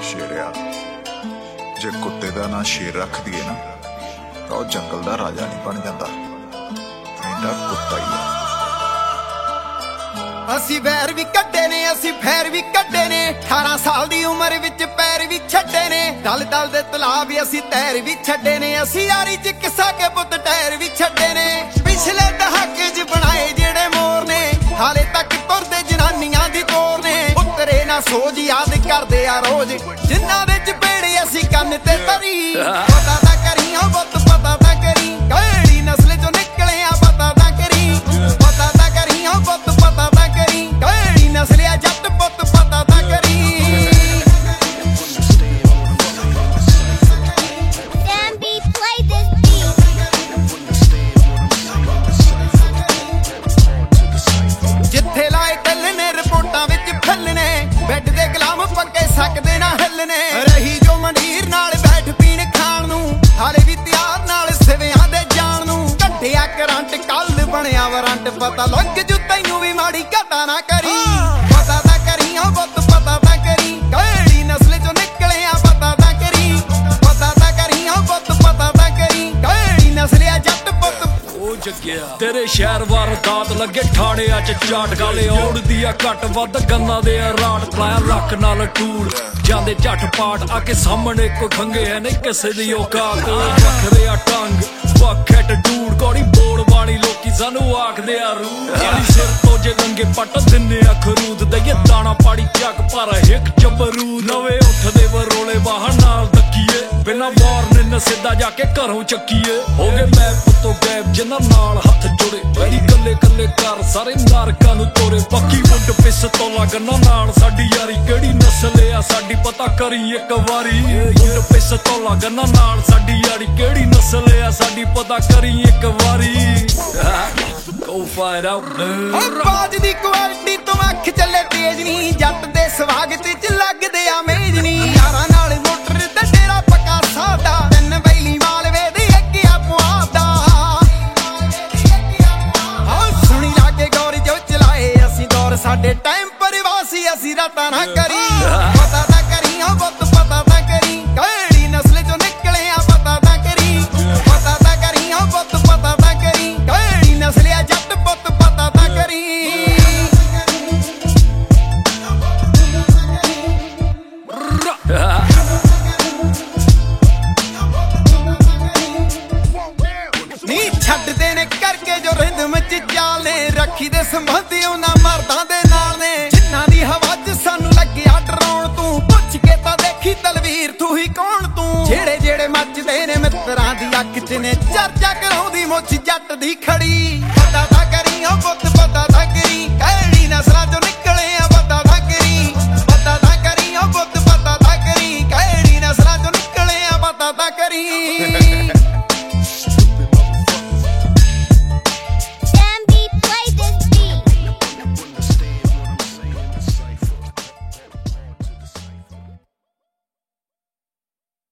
शेरिया जे कुत्ते दा ना शेर रख दिए ना तो जंगल दा राजा नहीं बन जाता, नहीं तां कुत्ता ही है। ਅਸੀਂ ਵੈਰ ਵੀ ਕੱਢੇ ਨੇ, ਅਸੀਂ ਫੈਰ ਵੀ ਕੱਢੇ ਨੇ, 18 ਸਾਲ ਦੀ ਉਮਰ ਵਿੱਚ ਪੈਰ ਵੀ ਛੱਡੇ ਨੇ, ਦਲ ਦਲ ਦੇ ਤਲਾਅ ਵੀ ਅਸੀਂ ਤੈਰ ਵੀ ਛੱਡੇ ਨੇ, ਅਸੀਂ ਯਾਰੀ ਚ ਕਿਸਾ ਕੇ ਪੁੱਤ ਟਾਇਰ ਵੀ ਛੱਡੇ ਨੇ। ਪਿਛਲੇ ਦਹਾਕੇ 'ਚ ਬਣਾਏ ਜਿਹੜੇ ਮੋਰ ਨੇ, ਹਾਲੇ ਤੱਕ ਤੁਰਦੇ ਜਨਾਨੀਆਂ ਦੀ ਤੋਰ ਨੇ, ਉਤਰੇ ਨਾ ਸੋਝ ਯਾਦ ਕਰਦੇ ਆ ਰੋਜ਼, ਜਿਨ੍ਹਾਂ ਦੇ ਚਪੇੜੇ ਅਸੀਂ ਕੰਨ ਤੇ ਤਰੀ। ਪਤਾ ਤਾਂ ਕਰੀ ਹੋ ਪੁੱਤ, ਪਤਾ ਤਾਂ ਕਰੀ, ਕਿਹੜੀ ਨਸਲ ਚੋਂ ਨਿਕਲੇ ਆ, ਪਤਾ ਤਾਂ ਕਰੀ, ਪਤਾ ਤਾਂ ਕਰੀ ਹੋ ਪੁੱਤ, ਪਤਾ ਤਾਂ ਕਰੀ, ਕਿਹੜੀ ਨਸਲ ਆ ਜੱਟ ਪੁੱਤ, ਪਤਾ ਤਾਂ ਕਰੀ। ਜਿੱਥੇ ਲਾਏ ਕੱਲ ਨੇ ਰਿਪੋਰਟਾਂ ਵਿੱਚ ਫੈਲਣੇ, ਬੈੱਡ ਦੇ ਗੁਲਾਮ ਪੱਕੇ ਸਕਦੇ ਨਾ ਹਿੱਲਣੇ, ਰਹੀ ਜੋ ਮੰਡੀਰ ਨਾਲ ਬੈਠ ਪੀਣ ਖਾਣ ਨੂੰ, ਹਾਲੇ ਵੀ ਤਿਆਰ ਨਾਲ ਸਿਵਿਆਂ ਦੇ ਜਾਣ ਨੂੰ, ਕੱਢਿਆ ਕਰੰਟ ਕੱਲ ਬਣਿਆ ਵਾਰੰਟ, ਪਤਾ ਲੱਗ ਜੂ ਤੈਨੂੰ ਵੀ ਮਾੜੀ ਘਟਾ ਨਾ ਕਰੀ। ਪਤਾ ਤਾਂ ਕਰੀ ਹੋ ਪੁੱਤ, ਪਤਾ ਤਾਂ ਕਰੀ, ਕਿਹੜੀ ਨਸਲ ਚੋਂ ਨਿਕਲੇ ਆ, ਪਤਾ ਤਾਂ ਕਰੀ, ਪਤਾ ਤਾਂ ਕਰੀ ਹੋ ਪੁੱਤ, ਪਤਾ ਤਾਂ ਕਰੀ, ਕਿਹੜੀ ਨਸਲ ਆ ਜੱਟ ਪੁੱਤ। ਤੇਰੇ ਸ਼ਹਿਰ ਵਾਰਦਾਤ ਲੱਗੇ ਠਾੜਿਆਂ ਚ ਚਾਟ, ਗਾਲੇ ਔੜਦੀ ਆ ਘੱਟ ਵੱਧ ਗੰਨਾ ਦੇ ਰਾਟ, ਪਲਾਇਆ ਲੱਕ ਨਾਲ ਟੂਲ ਜਾਂਦੇ ਝੱਟ ਪਾਟ, ਆ ਕੇ ਸਾਹਮਣੇ ਕੋਈ ਖੰਗੇ ਹੈ ਨਹੀਂ ਕਿਸੇ ਦੀ ਔਕਾਤ, ਵੱਖਰੇ ਆ ਟੰਗ ਵਖਟ ਡੂੜ, ਕੋੜੀ ਬੋਲ ਵਾਲੀ ਲੋਕੀ ਸਾਨੂੰ ਆਖਦੇ ਆ ਰੂ, ਜਿਹੜੀ ਸਿਰ ਤੋਂ ਜੇ ਲੰਗੇ ਪੱਟ ਦਿੰਨੇ ਆ ਖਰੂਦ, ਦਈਏ ਦਾਣਾ ਪਾੜੀ ਚੱਕ ਪਰ ਹਿੱਕ ਚਬਰੂ, ਨਵੇਂ ਉੱਠਦੇ ਵਰੋਲੇ ਵਾਹਨ ਨਾਲ ਤੱਕੀਏ, ਬਿਨਾਂ ਵਾਰਨਿੰਗ ਸਿੱਧਾ ਜਾ ਕੇ ਘਰੋਂ ਚੱਕੀਏ, ਹੋ ਗਏ ਮੈਂ ਪੁੱਤੋਂ ਗੈਬ ਜਿਨ੍ਹਾਂ ਨਾਲ ਹੱਥ ਜੁੜੇ, ਬੜੀ ਕੱਲੇ ਕੱਲੇ ਕਰ ਸਾਰੇ ਨਾਰਕਾਂ ਨੂੰ ਤੋਰੇ, ਪੱਕੀ ਮੁੰਡ ਪਿਸਤੌਲਾਂ ਗੰਨਾਂ ਨਾਲ ਸਾਡੀ ਯਾਰੀ, ਕਿਹੜੀ ਨਸਲ ਆ ਸਾਡੀ ਪਤਾ ਕਰੀ ਇੱਕ ਵਾਰੀ, ਮੁੰਡ ਪਿਸਤੌਲਾਂ ਗੰਨਾਂ ਨਾਲ ਸਾਡੀ ਯਾਰੀ, ਕਿਹੜੀ ਨਸਲ ਆ ਸਾਡੀ ਪਤਾ ਕਰੀ ਇੱਕ ਵਾਰੀ। Go find out। ਬਾਜ ਦੀ ਕੁਆਲਿਟੀ ਤੋਂ ਅੱਖ ਚੱਲੇ ਤੇਜ਼ ਨੀ, ਜੱਟ ਦੇ ਸਵਾਗਤ ਚ ਲੱਗਦੇ ਆ ਮੇਜ਼ ਨੀ, ਯਾਰਾਂ ਨਾਲ ਮੋਟਰ ਤੇ ਡੇਰਾ ਪੱਕਾ ਸਾਦਾ, ਤਿੰਨ ਬੈਲੀ ਮਾਲਵੇ ਦੇ ਅੱਗੇ ਆ ਪੁਆਦਾ, ਸੁਣੀ ਲਾਗੇ ਗੌਰ ਜੋ ਚਲਾਏ ਅਸੀਂ ਦੌਰ, ਸਾਡੇ ਟਾਈਮ ਪਰਿਵਾਸੀ ਅਸੀਂ ਰਾਤਾਂ ਨਾ ਕਰੀ। ਪਤਾ ਤਾਂ ਕਰੀ ਹੋ ਪੁੱਤ, ਪਤਾ ਤਾਂ ਕਰੀ, ਕਿਹੜੀ ਨਸਲ ਚੋਂ ਨਿਕਲੇ ਆ, ਪਤਾ ਤਾਂ ਕਰੀ, ਪਤਾ ਤਾਂ ਕਰੀ ਹੋ ਪੁੱਤ, ਪਤਾ ਤਾਂ ਕਰੀ, ਕਿਹੜੀ ਨਸਲ ਆ ਜੱਟ ਪੁੱਤ, ਪਤਾ ਤਾਂ ਕਰੀ। ਨੀ ਛੱਡਦੇ ਨੇ ਕਰਕੇ ਜੋ ਰਿੰਦਮ ਚ ਚਾਲੇ, ਰੱਖੀ ਦੇ ਸੰਬੰਧੀ ਉਹਨਾਂ ਮਰਦਾਂ ਦੇ ਨਾਲ ਨੇ, ਜਿਨ੍ਹਾਂ ਦੀ ਹਵਾ ਚ ਸਾਨੂੰ ਲੱਗਿਆ ਡਰਾਉਣ, ਤੂੰ ਪੁੱਛ ਕੇ ਤਾਂ ਦੇਖੀ ਤਲਵੀਰ ਤੂੰ ਹੀ ਕੌਣ ਤੂੰ, ਜਿਹੜੇ ਜਿਹੜੇ ਮੱਚਦੇ ਨੇ ਮਿੱਤਰਾਂ ਦੀ ਅੱਖ ਚ ਨੇ, ਚਰਚਾ ਕਰਾਉਂਦੀ ਮੁੱਛ ਜੱਟ ਦੀ ਖੜੀ। ਪਤਾ ਤਾਂ ਕਰੀ ਹੋ ਪੁੱਤ, ਪਤਾ ਤਾਂ ਕਰੀ, ਕਿਹੜੀ ਨਸਲਾਂ ਚੋਂ